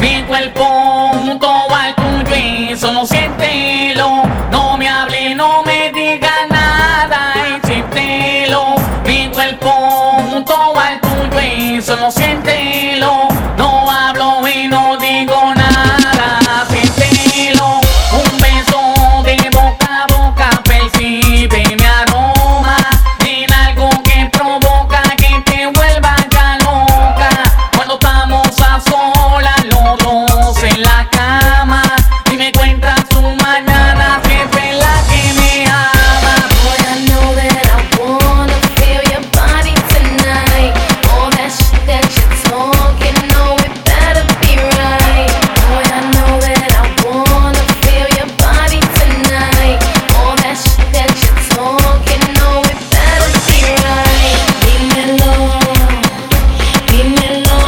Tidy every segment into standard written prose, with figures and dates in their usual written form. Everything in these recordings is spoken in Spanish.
Mi cuerpo junto al tuyo y solo siéntelo. No me hable, no me diga nada y siéntelo. Mi cuerpo junto al tuyo y solo siéntelo. No hablo y no digo nada, siéntelo. Un beso de boca a boca, percibe mi aroma. En algo que provoca que te vuelva ya loca. Cuando estamos a solas los dos en la cama y me cuentas tu mañana, siempre la que me ama. Boy, I know that I wanna feel your body tonight. All that shit talking, no, it better be right. Boy, I know that I wanna feel your body tonight. All that shit talking, no, it better be right. Dímelo, dímelo,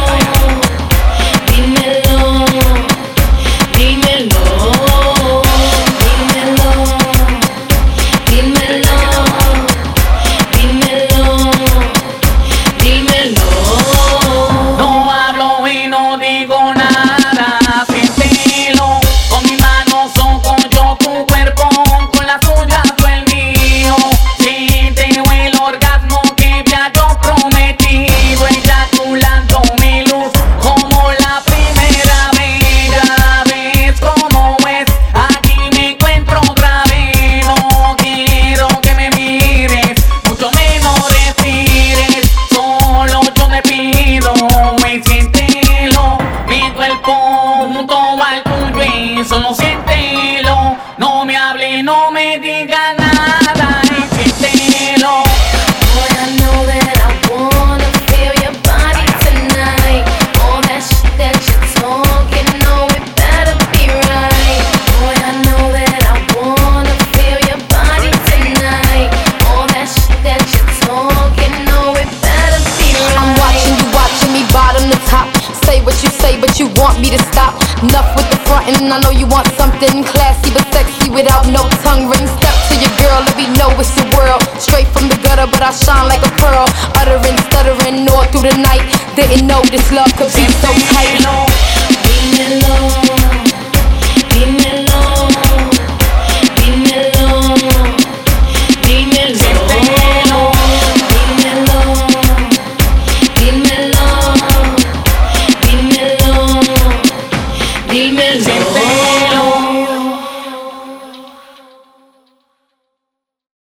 dímelo, dímelo, dímelo, dímelo, dímelo, dímelo. No hablo y no digo nada, siéntelo. Con mi mano soco yo tu cuerpo, con la tuya tú el mío. Siente el orgasmo que había yo prometido, eyaculando mi luz como la primera vez. Ya ves cómo es, aquí me encuentro otra vez. No quiero que me mires, mucho menos respires. Solo yo te pido y siéntelo. Mi cuerpo junto al tuyo y solo siéntelo. No me hable, no me diga nada y siéntelo. Boy, I know that I wanna feel your body tonight. All that shit talking, no, it better be right. Boy, I know that I wanna feel your body tonight. All that shit talking, no, it better be right. I'm watching me bottom to top. Say what you say, but you want me to stop. Enough with the frontin', I know you want something classy but sexy without no tongue ring. Step to your girl, let me know it's your world. Straight from the gutter, but I shine like a pearl. Uttering, stuttering all through the night. Didn't know this love could be so tight. Siéntelo. Dímelo,